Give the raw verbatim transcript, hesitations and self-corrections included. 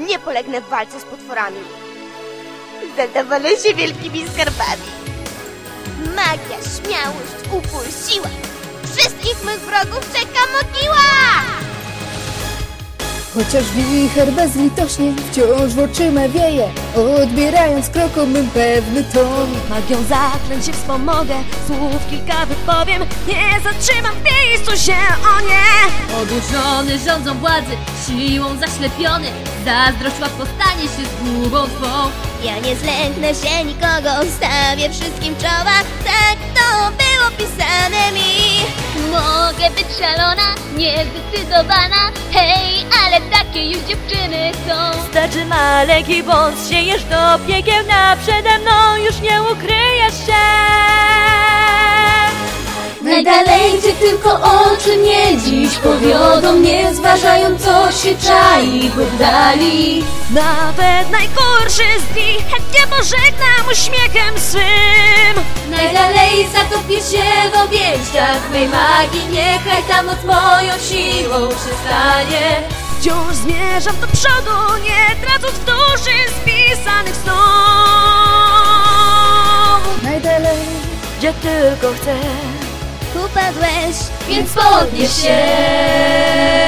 nie polegnę w walce z potworami. Zadowolę się wielkimi skarbami. Magia, śmiałość, upór, siła. Wszystkich mych wrogów czeka mogiła! Chociaż wicher bezlitośnie wciąż w oczy me wieje, odbierając krokom mym pewny ton. Magią zaklęć się wspomogę, słów kilka wypowiem, nie zatrzymam w miejscu się, o nie! Odurzony rządzą władzy, siłą zaślepiony, zazdrość łatwo stanie się zgubą twą. Ja nie zlęknę się nikogo, stawię wszystkim czoła, tak to było pisane mi. Mogę być szalona, niezdecydowana, hej, ale takie już dziewczyny są. Starczy maleńki wąs, siejesz do piekieł, na przede mną już nie ukryjesz się. Najdalej, gdzie tylko oczy mnie dziś powiodą, nie zważając co się czai w oddali. Nawet najgorszy z nich chętnie pożegnam uśmiechem swym. Najdalej zatopię się w objęciach mej magii, niechaj ta moc moją siłą się stanie. Wciąż zmierzam do przodu, nie tracąc w duszy spisanych snów. Najdalej, Gdzie tylko chcę. Upadłeś, Więc podnieś się.